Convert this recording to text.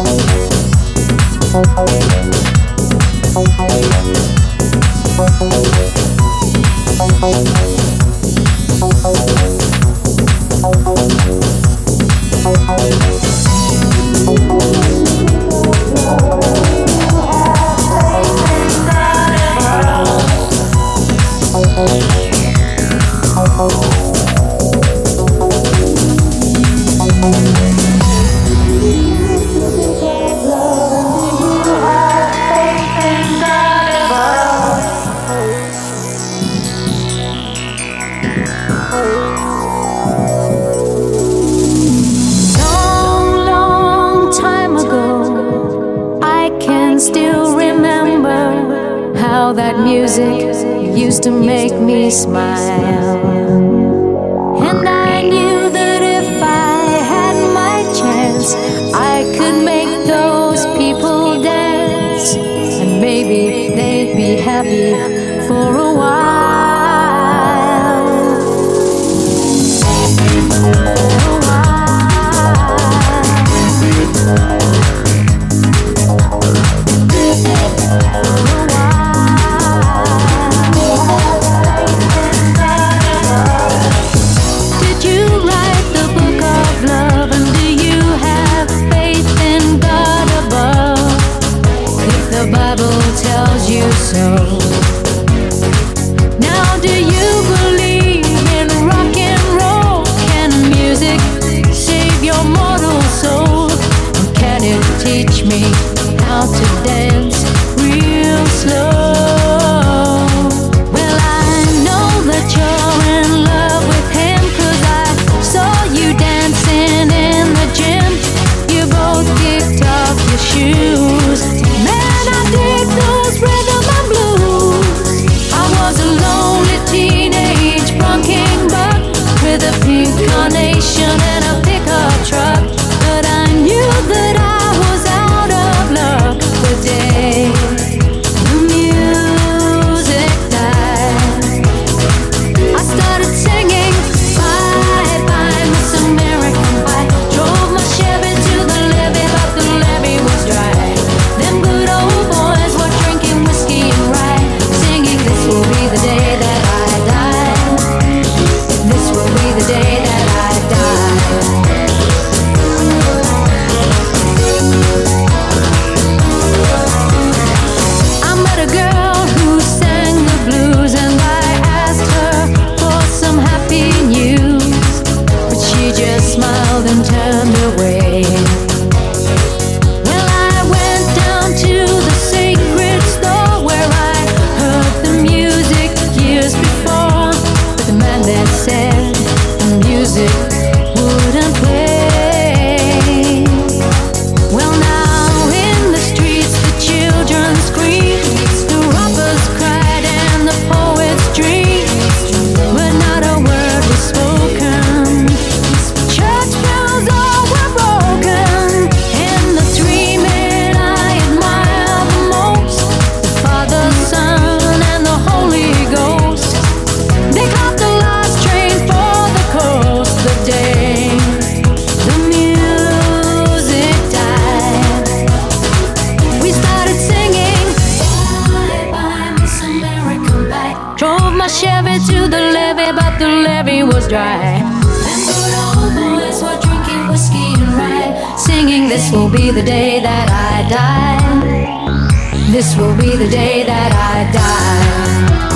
That music used to make me smile, and I knew that if I had my chance, I could make those people dance, and maybe they'd be happy for a while. Tells you so. Now do you believe in rock and roll? Can music save your mortal soul? And can it teach me how to dance real slow? Well, I know that you're in love with him, 'cause I saw you dancing in the gym. You both kicked off your shoes. Man, I dig those rhythm and blues. I was a lonely teenage punk king buck with a pink carnation and a pickup truck, but I knew that I was out of luck the day the music died. I started singing bye bye Miss American Pie. Drove my Chevy to the levee, but the levee was dry. Them good old boys were drinking whiskey and rye, singing this will be the day that I die. This will be the day that I die. I met a girl who sang the blues, and I asked her for some happy news, but she just smiled and turned away. Well, I went down to the sacred store where I heard the music years before, but the man that said the music wouldn't play. Well, now in the streets the children screamed, the robbers cried and the poets dreamed, but not a word was spoken. Church bells all were broken, and the three men I admire the most, the Father, Son, and the Holy Ghost, they caught the last train for the coast the day the music died. We started singing bye bye Miss American Pie. Drove my Chevy to the levee, but the levee was dry. Them good old boys were drinking whiskey and rye, singing this will be the day that I die. This will be the day that I die.